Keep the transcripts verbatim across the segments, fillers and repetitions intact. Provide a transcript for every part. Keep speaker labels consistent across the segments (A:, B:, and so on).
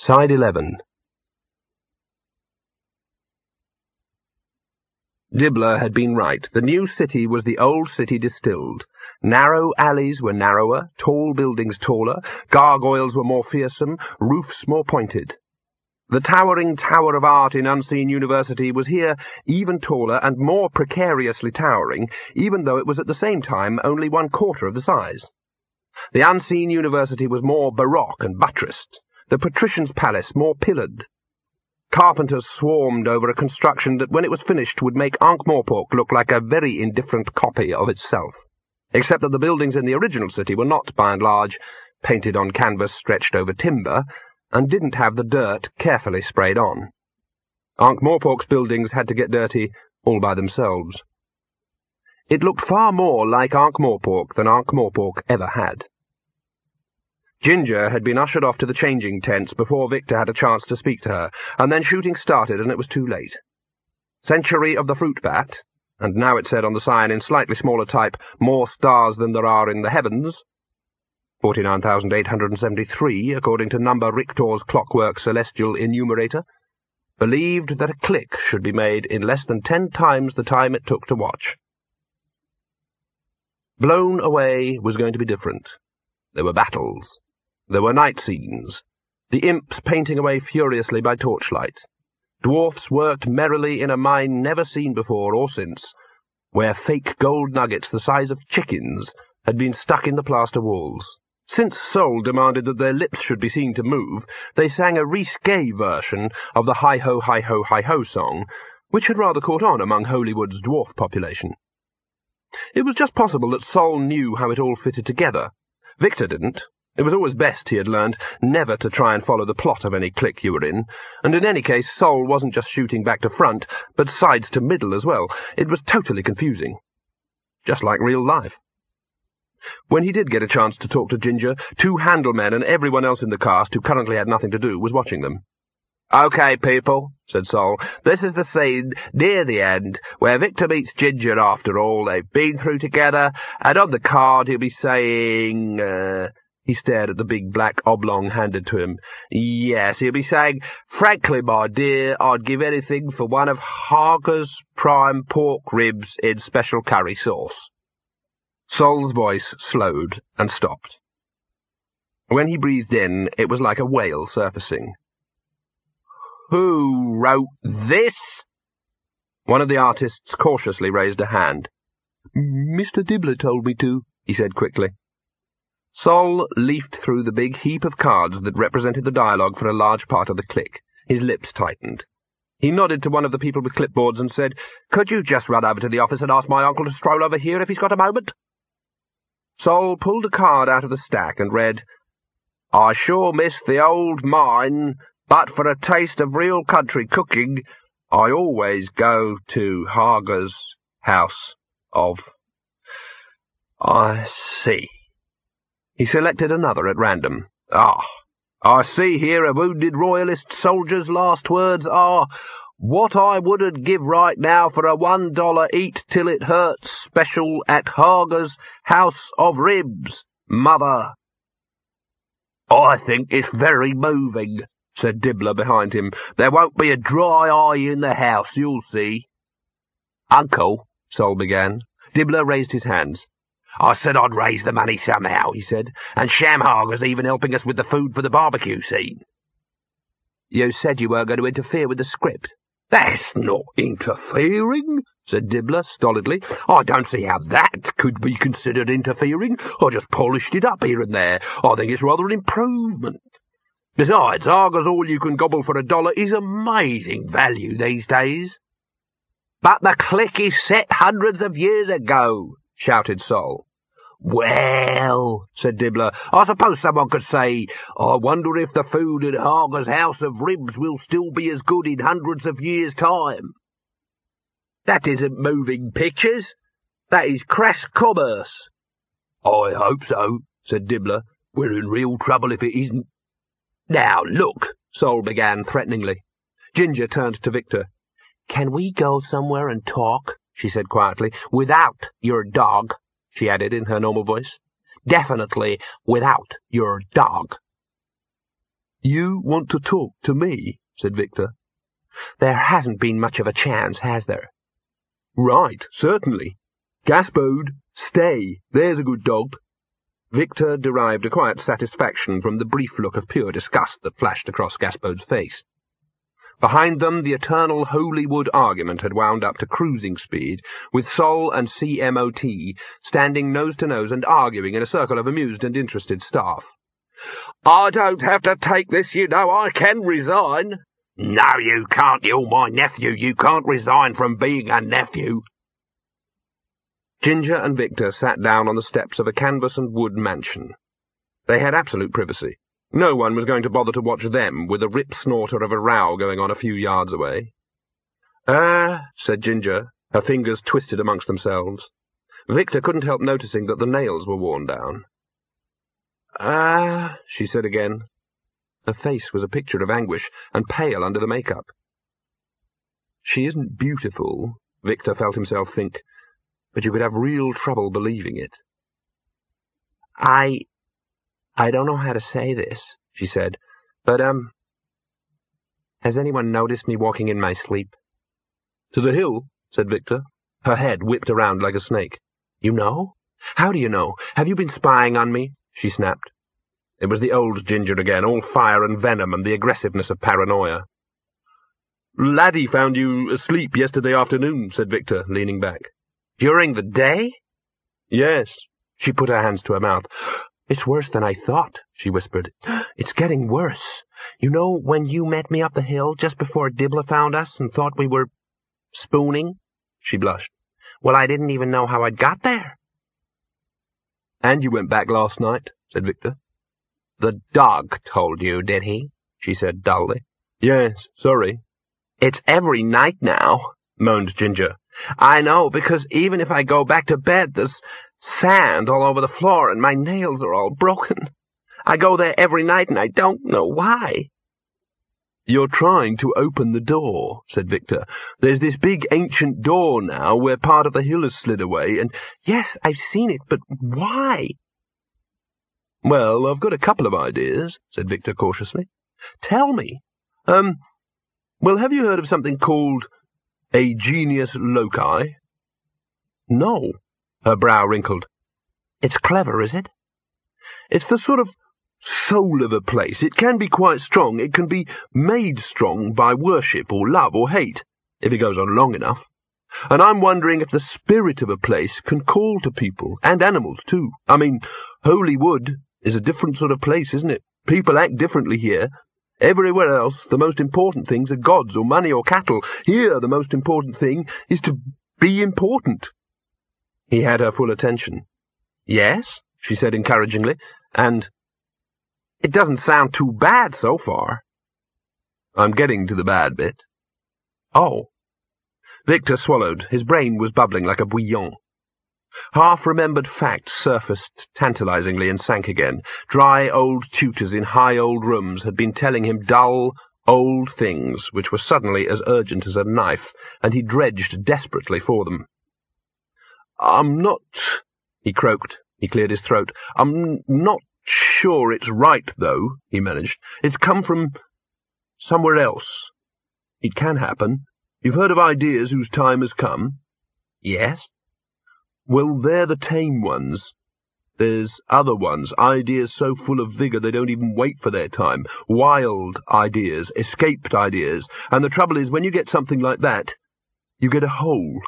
A: Side eleven. Dibbler had been right. The new city was the old city distilled. Narrow alleys were narrower, tall buildings taller, gargoyles were more fearsome, roofs more pointed. The towering tower of art in Unseen University was here even taller and more precariously towering, even though it was at the same time only one quarter of the size. The Unseen University was more baroque and buttressed, the patrician's palace more pillared. Carpenters swarmed over a construction that, when it was finished, would make Ankh-Morpork look like a very indifferent copy of itself, except that the buildings in the original city were not, by and large, painted on canvas stretched over timber, and didn't have the dirt carefully sprayed on. Ankh-Morpork's buildings had to get dirty all by themselves. It looked far more like Ankh-Morpork than Ankh-Morpork ever had. Ginger had been ushered off to the changing tents before Victor had a chance to speak to her, and then shooting started, and it was too late. Century of the Fruit Bat, and now it said on the sign in slightly smaller type, "More stars than there are in the heavens," forty-nine thousand eight hundred seventy-three, according to Number Richtor's clockwork celestial enumerator, believed that a click should be made in less than ten times the time it took to watch. Blown Away was going to be different. There were battles. There were night scenes, the imps painting away furiously by torchlight. Dwarfs worked merrily in a mine never seen before or since, where fake gold nuggets the size of chickens had been stuck in the plaster walls. Since Sol demanded that their lips should be seen to move, they sang a risque version of the Hi-Ho, Hi-Ho, Hi-Ho song, which had rather caught on among Holywood's dwarf population. It was just possible that Sol knew how it all fitted together. Victor didn't. It was always best, he had learned, never to try and follow the plot of any clique you were in, and in any case Sol wasn't just shooting back to front, but sides to middle as well. It was totally confusing. Just like real life. When he did get a chance to talk to Ginger, two handlemen and everyone else in the cast, who currently had nothing to do, was watching them. "Okay, people," said Sol, "this is the scene, near the end, where Victor meets Ginger after all they've been through together, and on the card he'll be saying, uh... He stared at the big black oblong handed to him. Yes, he'll be saying, 'Frankly, my dear, I'd give anything for one of Hager's prime pork ribs in special curry sauce.'" Sol's voice slowed and stopped. When he breathed in, it was like a whale surfacing. "Who wrote this?" One of the artists cautiously raised a hand. "Mister Dibbler told me to," he said quickly. Sol leafed through the big heap of cards that represented the dialogue for a large part of the clique. His lips tightened. He nodded to one of the people with clipboards and said, "Could you just run over to the office and ask my uncle to stroll over here if he's got a moment?" Sol pulled a card out of the stack and read, "I sure miss the old mine, but for a taste of real country cooking, I always go to Hager's house of..." "I see." He selected another at random. "Ah, I see here a wounded royalist soldier's last words are, 'What I wouldn't give right now for a one dollar eat till it hurts special at Hager's House of Ribs, mother.'" "I think it's very moving," said Dibbler behind him. "There won't be a dry eye in the house, you'll see." "Uncle," Sol began. Dibbler raised his hands. "I said I'd raise the money somehow," he said, "and Sham Hager's even helping us with the food for the barbecue scene." "You said you weren't going to interfere with the script." "That's not interfering," said Dibbler stolidly. "I don't see how that could be considered interfering. I just polished it up here and there. I think it's rather an improvement. Besides, Hager's all you can gobble for a dollar is amazing value these days." "But the clique is set hundreds of years ago," shouted Sol. "Well," said Dibbler, "I suppose someone could say, 'I wonder if the food at Hager's House of Ribs will still be as good in hundreds of years' time.'" "That isn't moving pictures. That is crass commerce." "I hope so," said Dibbler. "We're in real trouble if it isn't." "Now, look," Sol began threateningly. Ginger turned to Victor. "Can we go somewhere and talk?" she said quietly. "Without your dog," she added in her normal voice. "Definitely without your dog." You want to talk to me? Said Victor. There hasn't been much of a chance, has there? Right, certainly. Gaspode, stay, there's a good dog. Victor derived a quiet satisfaction from the brief look of pure disgust that flashed across Gaspode's face. Behind them, the eternal Holywood argument had wound up to cruising speed, with Sol and C M O T standing nose to nose and arguing in a circle of amused and interested staff. I don't have to take this, you know. I can resign. No, you can't. You're my nephew. You can't resign from being a nephew. Ginger and Victor sat down on the steps of a canvas and wood mansion. They had absolute privacy. No one was going to bother to watch them, with a rip-snorter of a row going on a few yards away. Ah, said Ginger, her fingers twisted amongst themselves. Victor couldn't help noticing that the nails were worn down. Ah, she said again. Her face was a picture of anguish, and pale under the make-up. She isn't beautiful, Victor felt himself think, but you could have real trouble believing it. I... I don't know how to say this, she said, but, um... has anyone noticed me walking in my sleep? To the hill, said Victor. Her head whipped around like a snake. You know? How do you know? Have you been spying on me? She snapped. It was the old Ginger again, all fire and venom and the aggressiveness of paranoia. Laddie found you asleep yesterday afternoon, said Victor, leaning back. During the day? Yes. She put her hands to her mouth. It's worse than I thought, she whispered. It's getting worse. You know when you met me up the hill just before Dibla found us and thought we were spooning? She blushed. Well, I didn't even know how I'd got there. And you went back last night, said Victor. The dog told you, did he? She said dully. Yes, sorry. It's every night now, moaned Ginger. I know, because even if I go back to bed, there's sand all over the floor and my nails are all broken. I go there every night and I don't know why. You're trying to open the door, said Victor. There's this big ancient door now where part of the hill has slid away, and yes, I've seen it, but why? Well, I've got a couple of ideas, said Victor cautiously. Tell me. Um, well, have you heard of something called a genius loci? No. Her brow wrinkled. It's clever, is it? It's the sort of soul of a place. It can be quite strong. It can be made strong by worship or love or hate, if it goes on long enough. And I'm wondering if the spirit of a place can call to people, and animals too. I mean, Holywood is a different sort of place, isn't it? People act differently here. Everywhere else, the most important things are gods or money or cattle. Here, the most important thing is to be important. He had her full attention. Yes, she said encouragingly, and it doesn't sound too bad so far. I'm getting to the bad bit. Oh. Victor swallowed. His brain was bubbling like a bouillon. Half-remembered facts surfaced tantalizingly and sank again. Dry old tutors in high old rooms had been telling him dull, old things which were suddenly as urgent as a knife, and he dredged desperately for them. I'm not... he croaked. He cleared his throat. I'm not sure it's right, though, he managed. It's come from somewhere else. It can happen. You've heard of ideas whose time has come? Yes. Well, they're the tame ones. There's other ones, ideas so full of vigour they don't even wait for their time. Wild ideas, escaped ideas. And the trouble is, when you get something like that, you get a hole.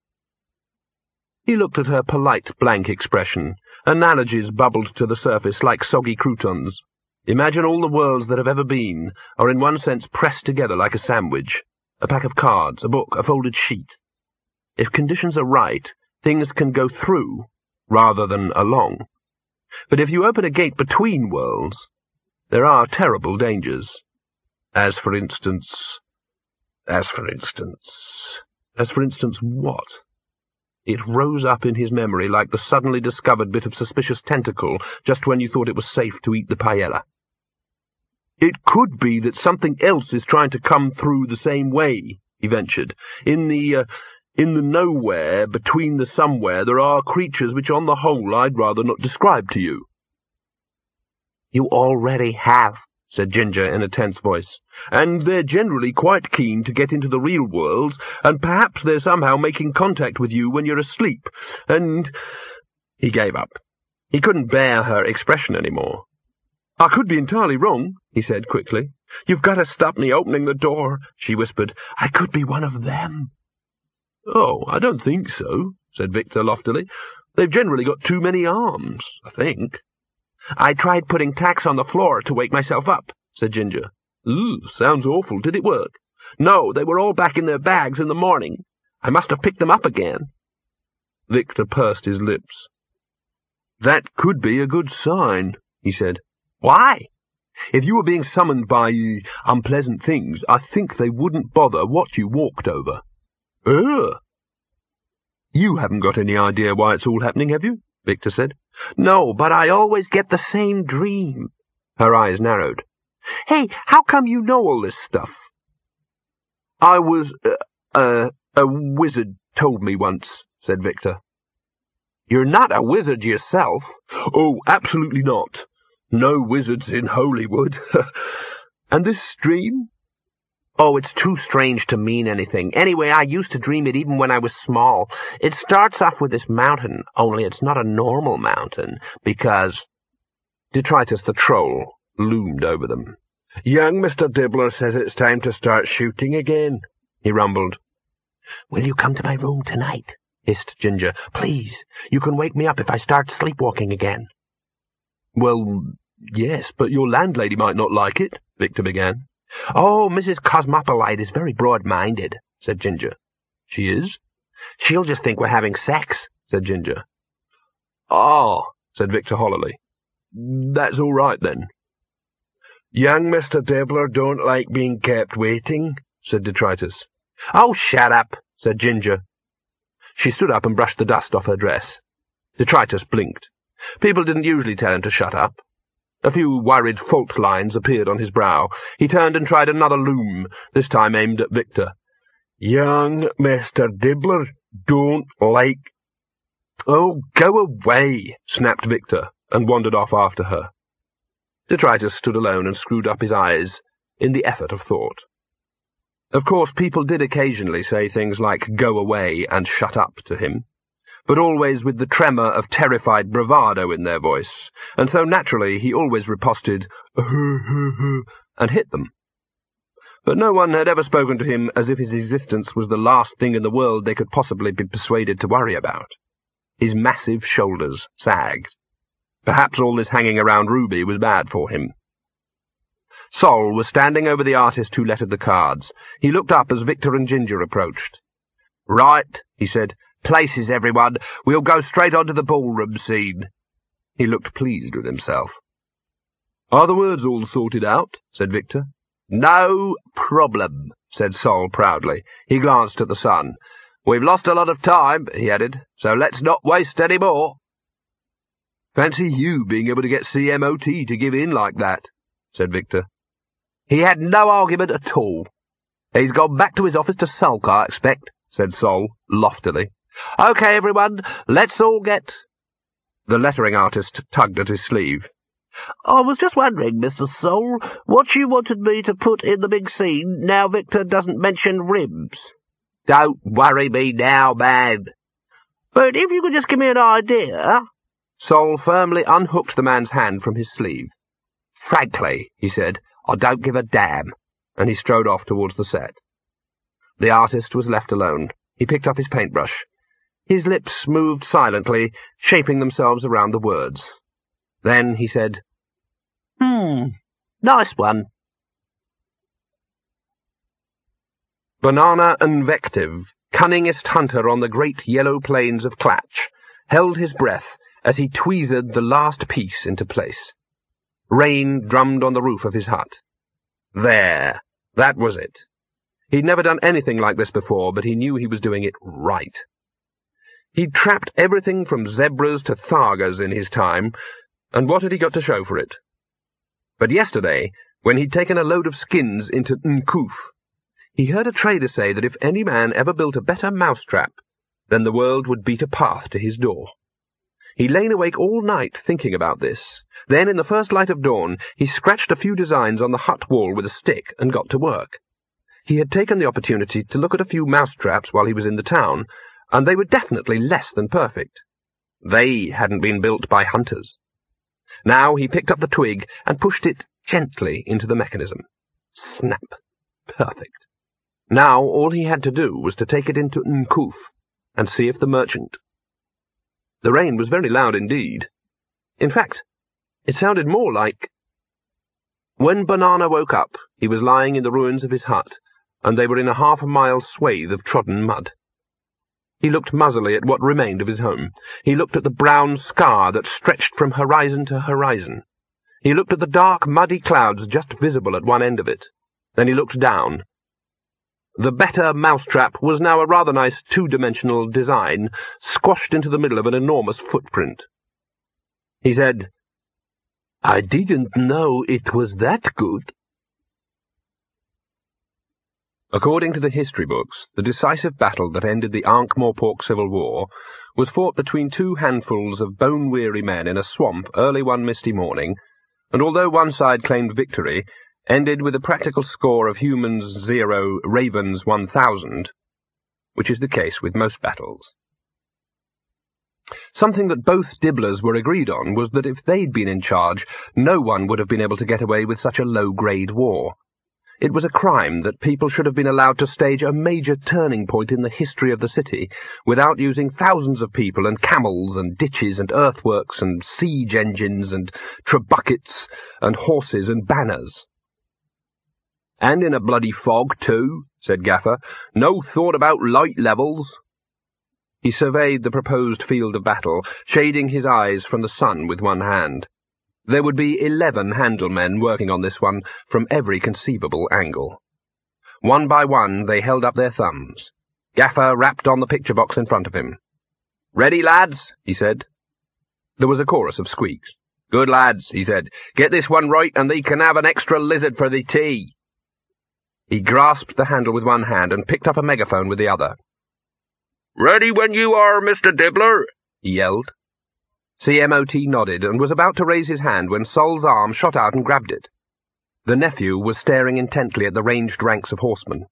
A: He looked at her polite, blank expression. Analogies bubbled to the surface like soggy croutons. Imagine all the worlds that have ever been are in one sense pressed together like a sandwich. A pack of cards, a book, a folded sheet. If conditions are right, things can go through rather than along. But if you open a gate between worlds, there are terrible dangers. As for instance... As for instance... As for instance what? It rose up in his memory like the suddenly discovered bit of suspicious tentacle just when you thought it was safe to eat the paella. It could be that something else is trying to come through the same way, he ventured. In the, uh, in the nowhere, between the somewhere, there are creatures which on the whole I'd rather not describe to you. You already have, said Ginger in a tense voice, "and they're generally quite keen to get into the real world, and perhaps they're somehow making contact with you when you're asleep, and—" He gave up. He couldn't bear her expression any more. "I could be entirely wrong," he said quickly. "You've got to stop me opening the door," she whispered. "I could be one of them." "Oh, I don't think so," said Victor loftily. "They've generally got too many arms, I think." "I tried putting tacks on the floor to wake myself up," said Ginger. "Ooh, sounds awful. Did it work?" "No, they were all back in their bags in the morning. I must have picked them up again." Victor pursed his lips. "That could be a good sign," he said. "Why?" "If you were being summoned by uh, unpleasant things, I think they wouldn't bother what you walked over." "Ugh." "You haven't got any idea why it's all happening, have you?" Victor said. "No, but I always get the same dream." Her eyes narrowed. "Hey, how come you know all this stuff?" "I was, uh, uh, a wizard told me once," said Victor. "You're not a wizard yourself." "Oh, absolutely not. No wizards in Holywood." "And this dream?" "Oh, it's too strange to mean anything. Anyway, I used to dream it even when I was small. It starts off with this mountain, only it's not a normal mountain, because—" Detritus the troll loomed over them. "Young Mister Dibbler says it's time to start shooting again," he rumbled. "Will you come to my room tonight?" hissed Ginger. "Please, you can wake me up if I start sleepwalking again." "Well, yes, but your landlady might not like it," Victor began. "Oh, Missus Cosmopolite is very broad-minded," said Ginger. "She is?" "She'll just think we're having sex," said Ginger. "Ah," said Victor hollowly. "That's all right, then." "Young Mister Dibbler don't like being kept waiting," said Detritus. "Oh, shut up," said Ginger. She stood up and brushed the dust off her dress. Detritus blinked. People didn't usually tell him to shut up. A few worried fault lines appeared on his brow. He turned and tried another loom, this time aimed at Victor. "Young Mister Dibbler don't like—" "Oh, go away," snapped Victor, and wandered off after her. Detritus stood alone and screwed up his eyes in the effort of thought. Of course, people did occasionally say things like "go away" and "shut up" to him, but always with the tremor of terrified bravado in their voice, and so naturally he always riposted, and hit them. But no one had ever spoken to him as if his existence was the last thing in the world they could possibly be persuaded to worry about. His massive shoulders sagged. Perhaps all this hanging around Ruby was bad for him. Sol was standing over the artist who lettered the cards. He looked up as Victor and Ginger approached. "Right," he said. "Places, everyone. We'll go straight on to the ballroom scene." He looked pleased with himself. "Are the words all sorted out?" said Victor. "No problem," said Sol proudly. He glanced at the sun. "We've lost a lot of time," he added, "so let's not waste any more." "Fancy you being able to get C M O T to give in like that," said Victor. "He had no argument at all." "He's gone back to his office to sulk, I expect," said Sol loftily. "OK, everyone, let's all get—" The lettering artist tugged at his sleeve. "I was just wondering, Mister Sol, what you wanted me to put in the big scene now Victor doesn't mention ribs." "Don't worry me now, man." "But if you could just give me an idea—" Sol firmly unhooked the man's hand from his sleeve. "Frankly," he said, "I don't give a damn," and he strode off towards the set. The artist was left alone. He picked up his paintbrush. His lips moved silently, shaping themselves around the words. Then he said, "Hmm, nice one." Banana Invective, cunningest hunter on the great yellow plains of Clatch, held his breath as he tweezed the last piece into place. Rain drummed on the roof of his hut. There, that was it. He'd never done anything like this before, but he knew he was doing it right. He'd trapped everything from zebras to thargas in his time, and what had he got to show for it? But yesterday, when he'd taken a load of skins into N'Koof, he heard a trader say that if any man ever built a better mousetrap, then the world would beat a path to his door. He'd lain awake all night thinking about this. Then, in the first light of dawn, he scratched a few designs on the hut wall with a stick and got to work. He had taken the opportunity to look at a few mousetraps while he was in the town, and they were definitely less than perfect. They hadn't been built by hunters. Now he picked up the twig and pushed it gently into the mechanism. Snap. Perfect. Now all he had to do was to take it into N'Kuf and see if the merchant... The rain was very loud indeed. In fact, it sounded more like... When Banana woke up, he was lying in the ruins of his hut, and they were in a half-a-mile swathe of trodden mud. He looked muzzily at what remained of his home. He looked at the brown scar that stretched from horizon to horizon. He looked at the dark, muddy clouds just visible at one end of it. Then he looked down. The better mousetrap was now a rather nice two-dimensional design, squashed into the middle of an enormous footprint. He said, "I didn't know it was that good." According to the history books, the decisive battle that ended the Ankh-Morpork Civil War was fought between two handfuls of bone-weary men in a swamp early one misty morning, and although one side claimed victory, ended with a practical score of humans zero, ravens one thousand, which is the case with most battles. Something that both Dibblers were agreed on was that if they'd been in charge, no one would have been able to get away with such a low-grade war. It was a crime that people should have been allowed to stage a major turning point in the history of the city without using thousands of people and camels and ditches and earthworks and siege engines and trebuchets and horses and banners. "And in a bloody fog, too," said Gaffer. "No thought about light levels." He surveyed the proposed field of battle, shading his eyes from the sun with one hand. There would be eleven handlemen working on this one from every conceivable angle. One by one they held up their thumbs. Gaffer rapped on the picture box in front of him. "Ready, lads?" he said. There was a chorus of squeaks. "Good, lads," he said. "Get this one right and thee can have an extra lizard for the tea." He grasped the handle with one hand and picked up a megaphone with the other. "Ready when you are, Mister Dibbler," he yelled. C M O T nodded and was about to raise his hand when Sol's arm shot out and grabbed it. The nephew was staring intently at the ranged ranks of horsemen.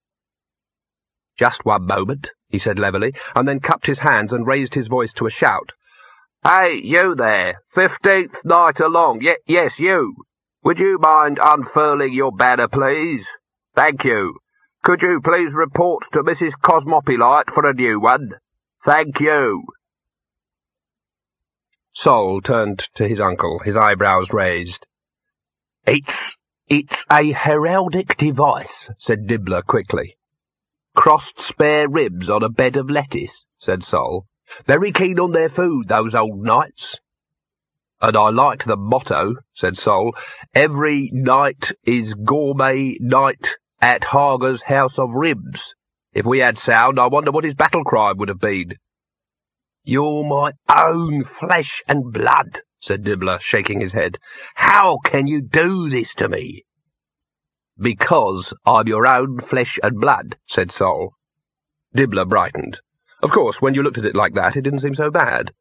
A: "Just one moment," he said levelly, and then cupped his hands and raised his voice to a shout. "Hey, you there, fifteenth night along, y yes, you. Would you mind unfurling your banner, please? Thank you. Could you please report to Missus Cosmopulite for a new one? Thank you." Sol turned to his uncle, his eyebrows raised. It's, it's a heraldic device," said Dibbler quickly. "Crossed spare ribs on a bed of lettuce," said Sol. "Very keen on their food, those old knights." "And I like the motto," said Sol. "Every night is gourmet night at Hager's House of Ribs. If we had sound, I wonder what his battle cry would have been." "You're my own flesh and blood," said Dibbler, shaking his head. "How can you do this to me?" "Because I'm your own flesh and blood," said Sol. Dibbler brightened. Of course, when you looked at it like that, it didn't seem so bad.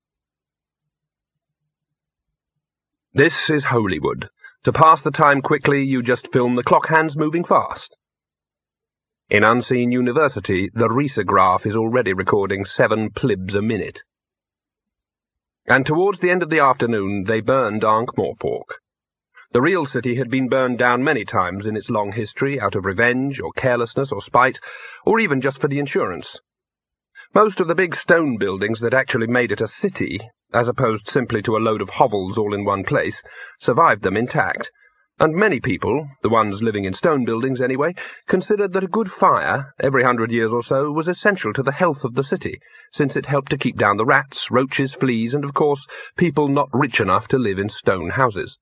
A: This is Holywood. To pass the time quickly, you just film the clock hands moving fast. In Unseen University, the risograph is already recording seven plibs a minute. And towards the end of the afternoon, they burned Ankh-Morpork. The real city had been burned down many times in its long history, out of revenge, or carelessness, or spite, or even just for the insurance. Most of the big stone buildings that actually made it a city, as opposed simply to a load of hovels all in one place, survived them intact, and many people, the ones living in stone buildings anyway, considered that a good fire, every hundred years or so, was essential to the health of the city, since it helped to keep down the rats, roaches, fleas, and, of course, people not rich enough to live in stone houses.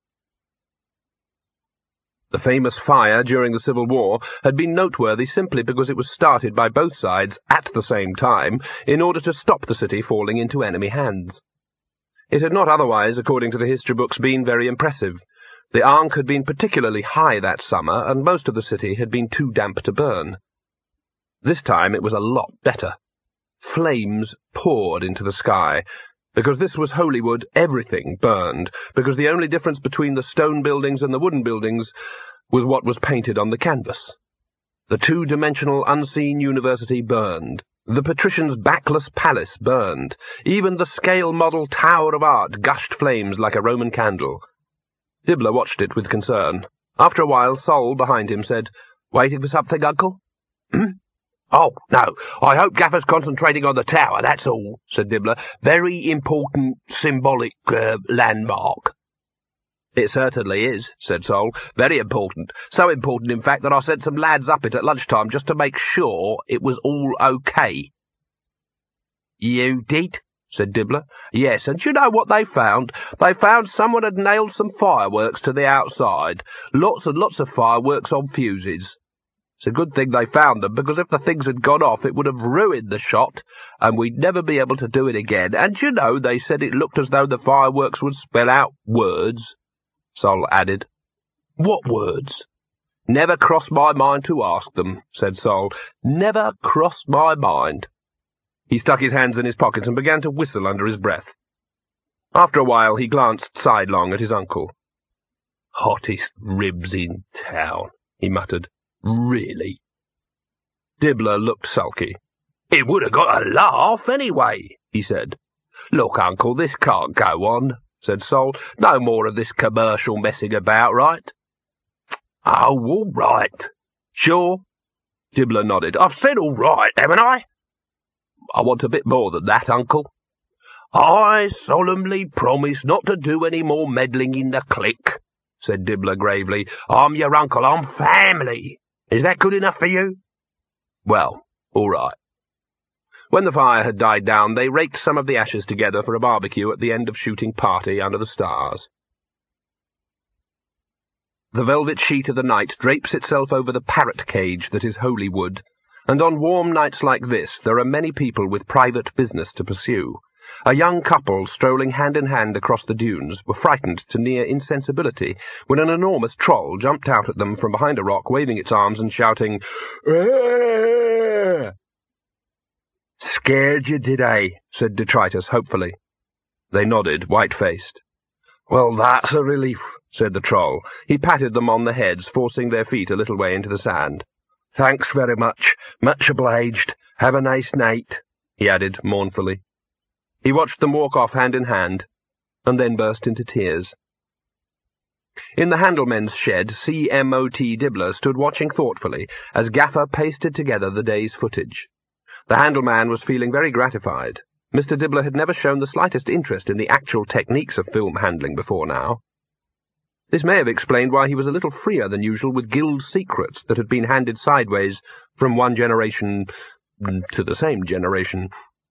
A: The famous fire during the Civil War had been noteworthy simply because it was started by both sides at the same time in order to stop the city falling into enemy hands. It had not otherwise, according to the history books, been very impressive. The Ankh had been particularly high that summer, and most of the city had been too damp to burn. This time it was a lot better. Flames poured into the sky, Because this was Holywood, everything burned, because the only difference between the stone buildings and the wooden buildings was what was painted on the canvas. The two-dimensional unseen university burned. The patrician's backless palace burned. Even the scale model Tower of Art gushed flames like a Roman candle. Dibbler watched it with concern. After a while, Sol, behind him, said, "Waiting for something, Uncle?" "Oh, no, I hope Gaffer's concentrating on the tower, that's all," said Dibbler. "Very important, symbolic uh, landmark." "It certainly is," said Sol. "Very important. So important, in fact, that I sent some lads up it at lunchtime just to make sure it was all okay." "You did?" said Dibbler. "Yes, and do you know what they found? They found someone had nailed some fireworks to the outside. Lots and lots of fireworks on fuses. It's a good thing they found them, because if the things had gone off, it would have ruined the shot, and we'd never be able to do it again. And you know, they said it looked as though the fireworks would spell out words," Sol added. "What words?" "Never crossed my mind to ask them," said Sol. "Never crossed my mind." He stuck his hands in his pockets and began to whistle under his breath. After a while he glanced sidelong at his uncle. "Hottest ribs in town," he muttered. "Really?" Dibbler looked sulky. "It would have got a laugh anyway," he said. "Look, Uncle, this can't go on," said Sol. "No more of this commercial messing about, right?" "Oh, all right." "Sure?" Dibbler nodded. "I've said all right, haven't I?" "I want a bit more than that, Uncle." "I solemnly promise not to do any more meddling in the clique," said Dibbler gravely. "I'm your uncle. I'm family. Is that good enough for you?" "Well, all right." When the fire had died down, they raked some of the ashes together for a barbecue at the end of shooting party under the stars. The velvet sheet of the night drapes itself over the parrot cage that is Holywood, and on warm nights like this there are many people with private business to pursue. A young couple, strolling hand-in-hand across the dunes, were frightened to near insensibility when an enormous troll jumped out at them from behind a rock, waving its arms and shouting, "Aah!" "Scared you, did I?" said Detritus hopefully. They nodded, white-faced. "Well, that's a relief," said the troll. He patted them on the heads, forcing their feet a little way into the sand. "Thanks very much. Much obliged. Have a nice night," he added mournfully. He watched them walk off hand in hand, and then burst into tears. In the Handlemen's shed, C M O T Dibbler stood watching thoughtfully as Gaffer pasted together the day's footage. The Handleman was feeling very gratified. Mister Dibbler had never shown the slightest interest in the actual techniques of film handling before now. This may have explained why he was a little freer than usual with guild secrets that had been handed sideways from one generation to the same generation.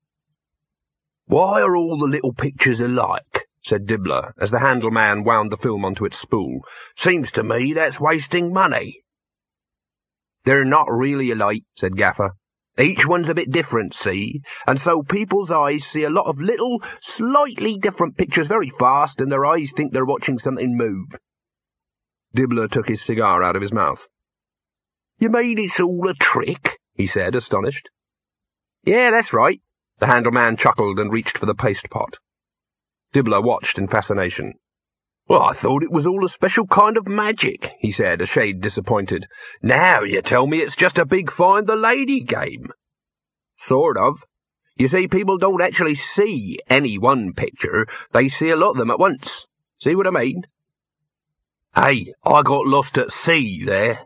A: "Why are all the little pictures alike?" said Dibbler, as the Handleman wound the film onto its spool. "Seems to me that's wasting money." "They're not really alike," said Gaffer. "Each one's a bit different, see? And so people's eyes see a lot of little, slightly different pictures very fast, and their eyes think they're watching something move." Dibbler took his cigar out of his mouth. "You mean it's all a trick?" he said, astonished. "Yeah, that's right." The Handleman chuckled and reached for the paste pot. Dibbler watched in fascination. "Well, I thought it was all a special kind of magic," he said, a shade disappointed. "Now you tell me it's just a big find-the-lady game." "Sort of. You see, people don't actually see any one picture. They see a lot of them at once. See what I mean?" "Hey, I got lost at sea there."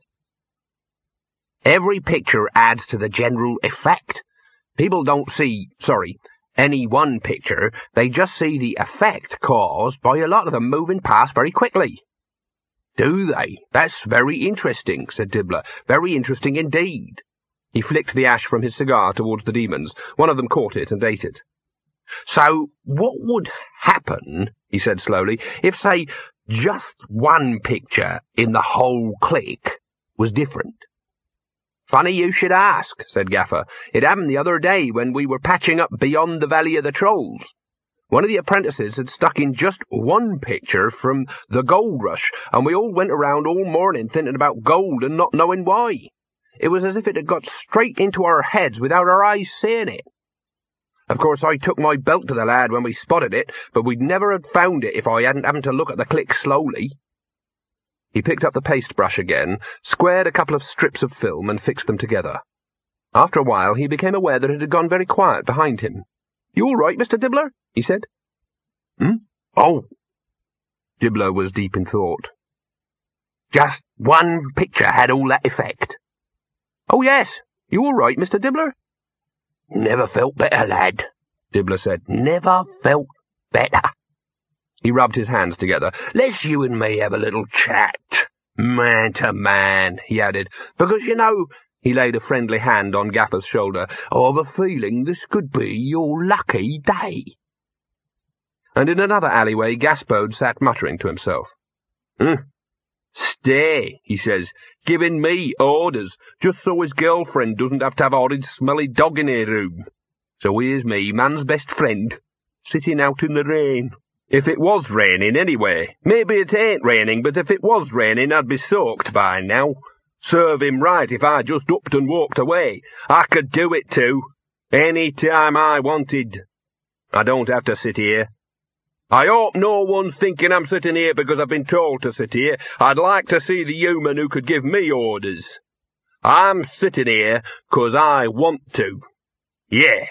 A: "Every picture adds to the general effect. People don't see, sorry, any one picture. They just see the effect caused by a lot of them moving past very quickly." "Do they? That's very interesting," said Dibbler. "Very interesting indeed." He flicked the ash from his cigar towards the demons. One of them caught it and ate it. "So, what would happen," he said slowly, "if, say, just one picture in the whole clique was different?" "Funny you should ask," said Gaffer. "It happened the other day when we were patching up beyond the Valley of the Trolls. One of the apprentices had stuck in just one picture from the gold rush, and we all went around all morning thinking about gold and not knowing why. It was as if it had got straight into our heads without our eyes seeing it. Of course, I took my belt to the lad when we spotted it, but we'd never have found it if I hadn't happened to look at the click slowly." He picked up the paste-brush again, squared a couple of strips of film, and fixed them together. After a while, he became aware that it had gone very quiet behind him. "You all right, Mister Dibbler?" he said. "Hmm? Oh." Dibbler was deep in thought. "Just one picture had all that effect." "Oh, yes. You all right, Mister Dibbler?" "Never felt better, lad," Dibbler said. "Never felt better." He rubbed his hands together. "Let's you and me have a little chat, man to man," he added, "because, you know," he laid a friendly hand on Gaffer's shoulder, "I've a feeling this could be your lucky day." And in another alleyway, Gaspode sat muttering to himself. "Hmm. Stay," he says, "giving me orders, just so his girlfriend doesn't have to have a horrid smelly dog in her room. So here's me, man's best friend, sitting out in the rain. If it was raining, anyway. Maybe it ain't raining, but if it was raining, I'd be soaked by now. Serve him right if I just upped and walked away. I could do it too, any time I wanted. I don't have to sit here. I hope no one's thinking I'm sitting here because I've been told to sit here. I'd like to see the human who could give me orders. I'm sitting here 'cause I want to. Yeah."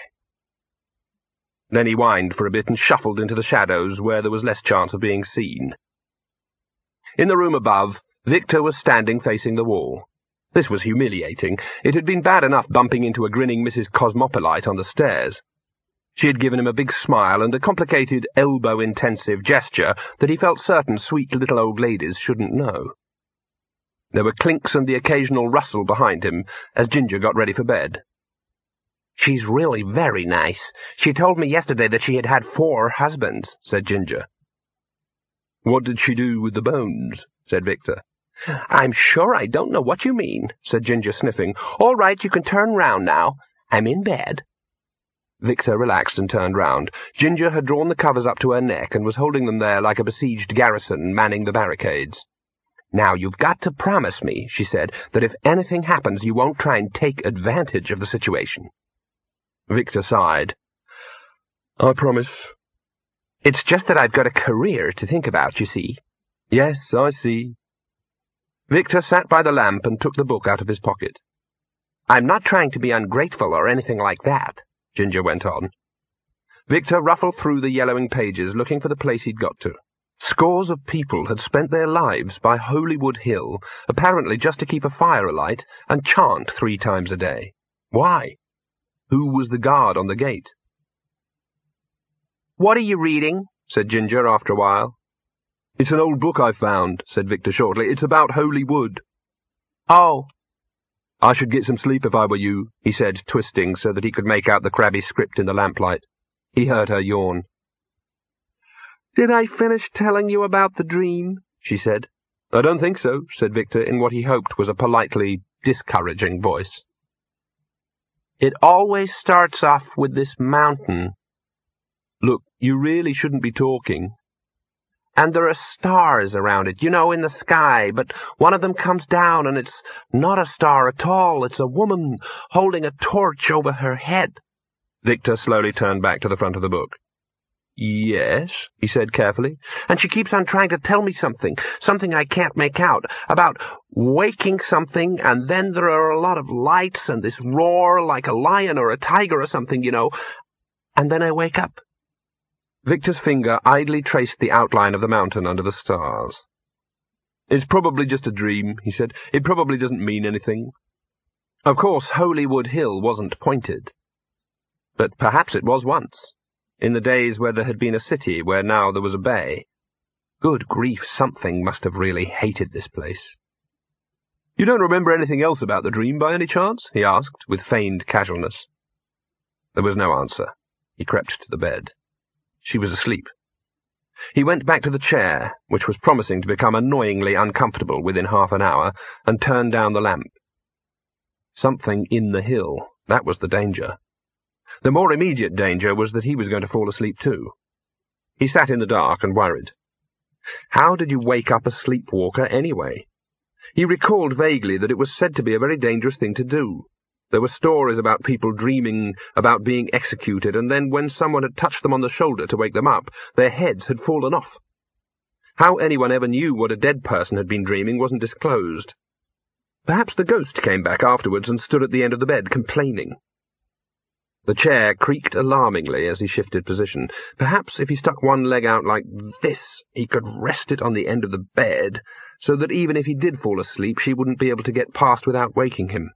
A: Then he whined for a bit and shuffled into the shadows where there was less chance of being seen. In the room above, Victor was standing facing the wall. This was humiliating. It had been bad enough bumping into a grinning Missus Cosmopolite on the stairs. She had given him a big smile and a complicated, elbow-intensive gesture that he felt certain sweet little old ladies shouldn't know. There were clinks and the occasional rustle behind him as Ginger got ready for bed. "She's really very nice. She told me yesterday that she had had four husbands," said Ginger. "What did she do with the bones?" said Victor. "I'm sure I don't know what you mean," said Ginger, sniffing. "All right, you can turn round now. I'm in bed." Victor relaxed and turned round. Ginger had drawn the covers up to her neck and was holding them there like a besieged garrison manning the barricades. "Now, you've got to promise me," she said, "that if anything happens you won't try and take advantage of the situation." Victor sighed. "I promise." "It's just that I've got a career to think about, you see." "Yes, I see." Victor sat by the lamp and took the book out of his pocket. "I'm not trying to be ungrateful or anything like that," Ginger went on. Victor ruffled through the yellowing pages, looking for the place he'd got to. Scores of people had spent their lives by Holywood Hill, apparently just to keep a fire alight and chant three times a day. Why? Who was the guard on the gate? "What are you reading?" said Ginger after a while. "It's an old book I found," said Victor shortly. "It's about Holywood." "Oh." "I should get some sleep if I were you," he said, twisting so that he could make out the crabby script in the lamplight. He heard her yawn. "Did I finish telling you about the dream?" she said. "I don't think so," said Victor in what he hoped was a politely discouraging voice. "It always starts off with this mountain." "Look, you really shouldn't be talking." "And there are stars around it, you know, in the sky, but one of them comes down and it's not a star at all, it's a woman holding a torch over her head." Victor slowly turned back to the front of the book. "Yes," he said carefully. "And she keeps on trying to tell me something, something I can't make out, about waking something, and then there are a lot of lights and this roar like a lion or a tiger or something, you know, and then I wake up." Victor's finger idly traced the outline of the mountain under the stars. "It's probably just a dream," he said. "It probably doesn't mean anything." Of course, Holywood Hill wasn't pointed. But perhaps it was once, in the days where there had been a city where now there was a bay. Good grief, something must have really hated this place. "You don't remember anything else about the dream by any chance?" he asked, with feigned casualness. There was no answer. He crept to the bed. She was asleep. He went back to the chair, which was promising to become annoyingly uncomfortable within half an hour, and turned down the lamp. Something in the hill, that was the danger. The more immediate danger was that he was going to fall asleep too. He sat in the dark and worried. How did you wake up a sleepwalker anyway? He recalled vaguely that it was said to be a very dangerous thing to do. There were stories about people dreaming about being executed, and then when someone had touched them on the shoulder to wake them up, their heads had fallen off. How anyone ever knew what a dead person had been dreaming wasn't disclosed. Perhaps the ghost came back afterwards and stood at the end of the bed, complaining. The chair creaked alarmingly as he shifted position. Perhaps if he stuck one leg out like this, he could rest it on the end of the bed, so that even if he did fall asleep, she wouldn't be able to get past without waking him.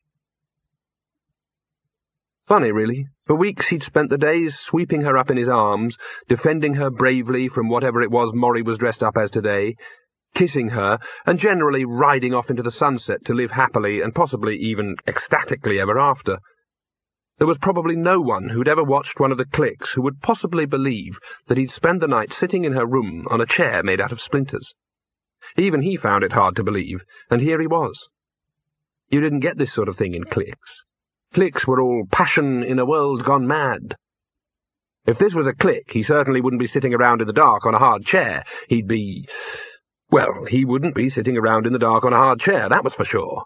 A: Funny, really. For weeks he'd spent the days sweeping her up in his arms, defending her bravely from whatever it was Morrie was dressed up as today, kissing her, and generally riding off into the sunset to live happily and possibly even ecstatically ever after. There was probably no one who'd ever watched one of the Clicks who would possibly believe that he'd spend the night sitting in her room on a chair made out of splinters. Even he found it hard to believe, and here he was. You didn't get this sort of thing in Clicks. Clicks were all passion in a world gone mad. If this was a Click, he certainly wouldn't be sitting around in the dark on a hard chair. He'd be... Well, he wouldn't be sitting around in the dark on a hard chair, that was for sure.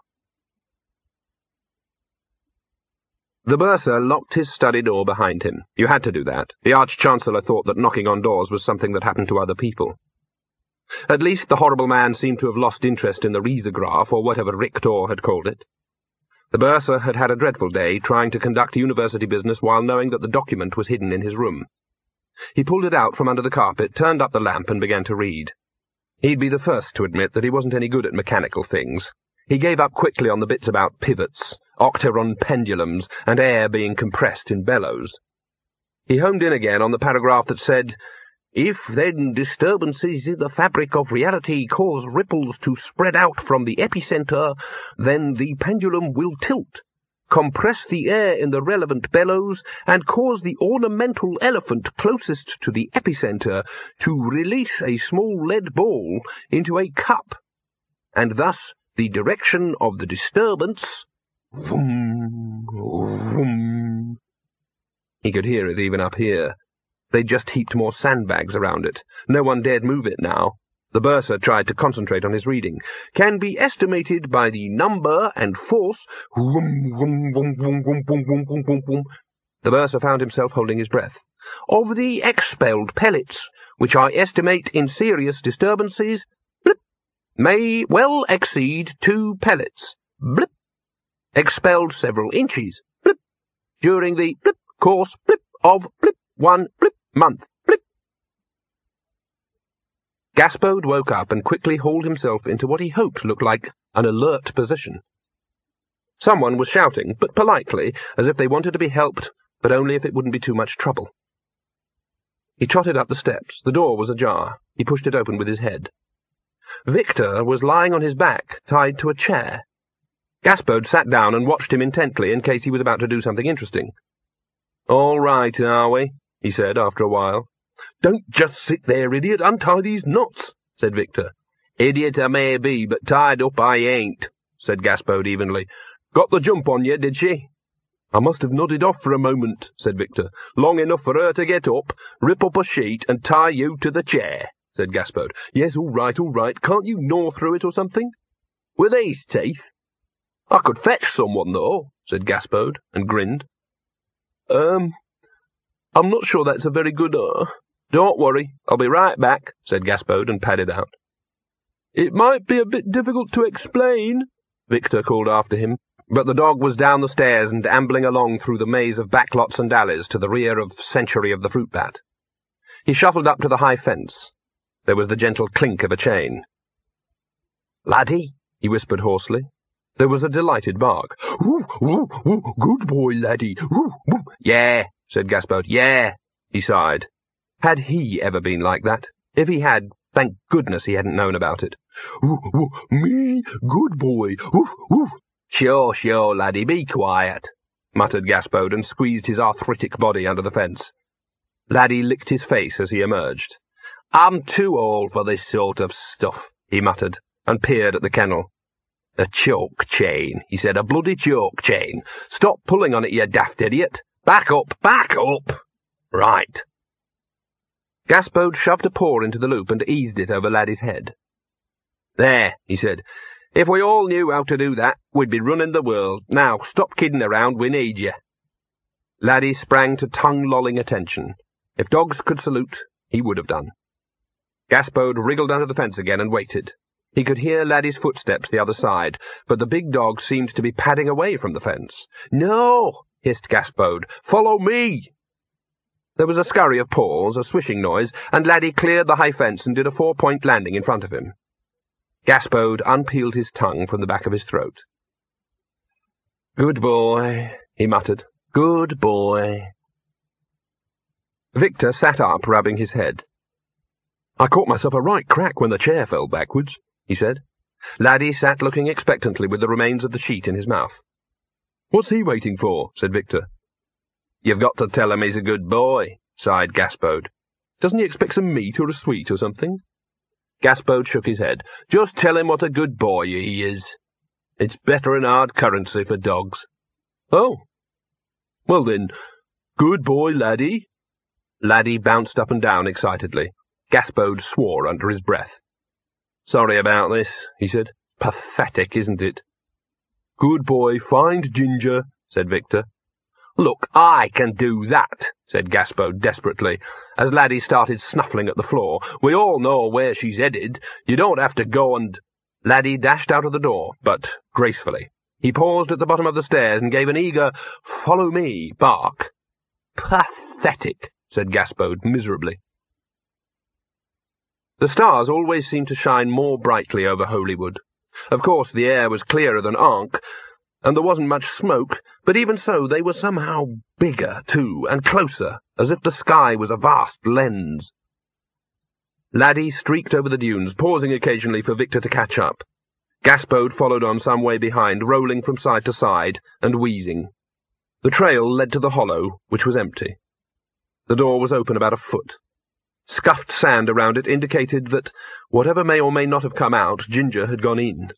A: The bursar locked his study door behind him. You had to do that. The Arch-Chancellor thought that knocking on doors was something that happened to other people. At least the horrible man seemed to have lost interest in the risograph, or whatever Rictor had called it. The bursar had had a dreadful day trying to conduct university business while knowing that the document was hidden in his room. He pulled it out from under the carpet, turned up the lamp, and began to read. He'd be the first to admit that he wasn't any good at mechanical things. He gave up quickly on the bits about pivots, octaron pendulums, and air being compressed in bellows. He homed in again on the paragraph that said, "If, then, disturbances in the fabric of reality cause ripples to spread out from the epicenter, then the pendulum will tilt, compress the air in the relevant bellows, and cause the ornamental elephant closest to the epicenter to release a small lead ball into a cup, and thus the direction of the disturbance—" Vroom, vroom. He could hear it even up here. They'd just heaped more sandbags around it. No one dared move it now. The bursar tried to concentrate on his reading. "Can be estimated by the number and force—" Vroom, vroom, vroom, vroom, vroom, vroom, vroom, vroom, vroom. The bursar found himself holding his breath. "Of the expelled pellets, which I estimate in serious disturbances, blip, may well exceed two pellets, blip, expelled several inches, blip, during the blip course blip of blip one blip month, blip." Gaspode woke up and quickly hauled himself into what he hoped looked like an alert position. Someone was shouting, but politely, as if they wanted to be helped, but only if it wouldn't be too much trouble. He trotted up the steps. The door was ajar. He pushed it open with his head. Victor was lying on his back, tied to a chair. Gaspode sat down and watched him intently in case he was about to do something interesting. "All right, are we?" he said after a while. "Don't just sit there, idiot. Untie these knots," said Victor. "Idiot I may be, but tied up I ain't," said Gaspode evenly. "Got the jump on you, did she?" "I must have nodded off for a moment," said Victor. "Long enough for her to get up, rip up a sheet, and tie you to the chair," said Gaspode. "Yes, all right, all right. Can't you gnaw through it or something?" "With these teeth?" "I could fetch someone, though," said Gaspode, and grinned. Um, I'm not sure that's a very good, uh... "Don't worry, I'll be right back," said Gaspode, and padded out. "It might be a bit difficult to explain," Victor called after him, but the dog was down the stairs and ambling along through the maze of backlots and alleys to the rear of Century of the Fruit Bat. He shuffled up to the high fence. There was the gentle clink of a chain. "Laddie," he whispered hoarsely. There was a delighted bark. "Ooh, ooh, ooh, good boy, laddie. Ooh, ooh." "Yeah," said Gaspode. "Yeah," he sighed. Had he ever been like that? If he had, thank goodness he hadn't known about it. "Ooh, ooh, me, good boy. Ooh, ooh." "Sure, sure, laddie, be quiet," muttered Gaspode, and squeezed his arthritic body under the fence. Laddie licked his face as he emerged. "I'm too old for this sort of stuff," he muttered, and peered at the kennel. "A choke chain," he said, "a bloody choke chain. Stop pulling on it, you daft idiot. Back up, back up. Right." Gaspode shoved a paw into the loop and eased it over Laddie's head. "There," he said. If we all knew how to do that, we'd be running the world. Now, stop kidding around, we need you. Laddie sprang to tongue-lolling attention. If dogs could salute, he would have done. Gaspode wriggled under the fence again and waited. He could hear Laddie's footsteps the other side, but the big dog seemed to be padding away from the fence. "No!" hissed Gaspode. "Follow me!" There was a scurry of paws, a swishing noise, and Laddie cleared the high fence and did a four-point landing in front of him. Gaspode unpeeled his tongue from the back of his throat. "Good boy," he muttered. "Good boy." Victor sat up, rubbing his head. "I caught myself a right crack when the chair fell backwards," he said. Laddie sat looking expectantly with the remains of the sheet in his mouth. "What's he waiting for?" said Victor. "You've got to tell him he's a good boy," sighed Gaspode. "Doesn't he expect some meat or a sweet or something?" Gaspode shook his head. "Just tell him what a good boy he is. It's better than hard currency for dogs." "Oh. Well then, good boy, Laddie." Laddie bounced up and down excitedly. Gaspode swore under his breath. "Sorry about this," he said. "Pathetic, isn't it?" "Good boy, find Ginger," said Victor. "Look, I can do that," said Gaspode desperately, as Laddie started snuffling at the floor. "We all know where she's headed. You don't have to go and—" Laddie dashed out of the door, but gracefully. He paused at the bottom of the stairs and gave an eager, "Follow me" bark. "Pathetic," said Gaspode miserably. The stars always seemed to shine more brightly over Holywood. Of course, the air was clearer than Ankh, and there wasn't much smoke, but even so they were somehow bigger, too, and closer, as if the sky was a vast lens. Laddie streaked over the dunes, pausing occasionally for Victor to catch up. Gaspode followed on some way behind, rolling from side to side, and wheezing. The trail led to the hollow, which was empty. The door was open about a foot. Scuffed sand around it indicated that, whatever may or may not have come out, Ginger had gone in.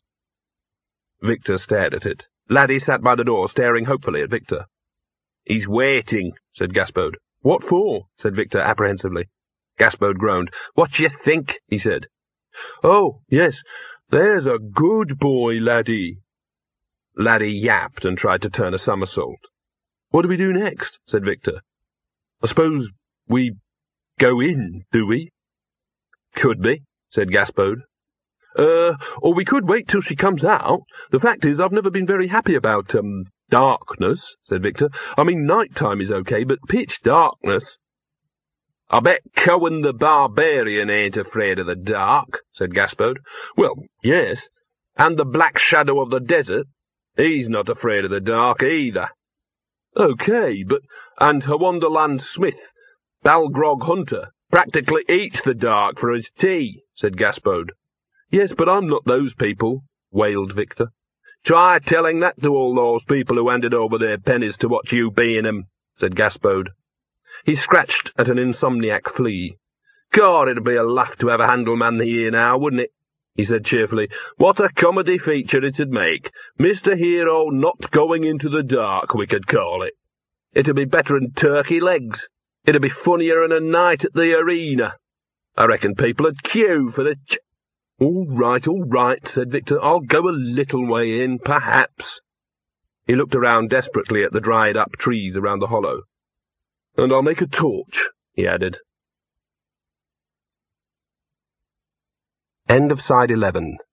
A: Victor stared at it. Laddie sat by the door, staring hopefully at Victor. "He's waiting," said Gaspode. "What for?" said Victor apprehensively. Gaspode groaned. "What d'ye think?" he said. "Oh, yes, there's a good boy, Laddie." Laddie yapped and tried to turn a somersault. "What do we do next?" said Victor. "I suppose we go in, do we?" "Could be," said Gaspode. Uh, or we could wait till she comes out. The fact is, I've never been very happy about, um, darkness," said Victor. "I mean, night-time is okay, but pitch darkness—" "I bet Cohen the Barbarian ain't afraid of the dark," said Gaspode. "Well, yes, and the Black Shadow of the Desert. He's not afraid of the dark, either." "Okay, but—" "And Hawonderland Smith, Balgrog Hunter, practically eats the dark for his tea," said Gaspode. "Yes, but I'm not those people," wailed Victor. "Try telling that to all those people who handed over their pennies to watch you being 'em," said Gaspode. He scratched at an insomniac flea. "God, it'd be a laugh to have a Handelman here now, wouldn't it?" he said cheerfully. "What a comedy feature it'd make. Mister Hero not going into the dark, we could call it. It'd be better'n turkey legs. It'd be funnier 'n a night at the arena. I reckon people'd queue for the ch—" "All right, all right," said Victor. "I'll go a little way in, perhaps." He looked around desperately at the dried-up trees around the hollow. "And I'll make a torch," he added. End of side eleven.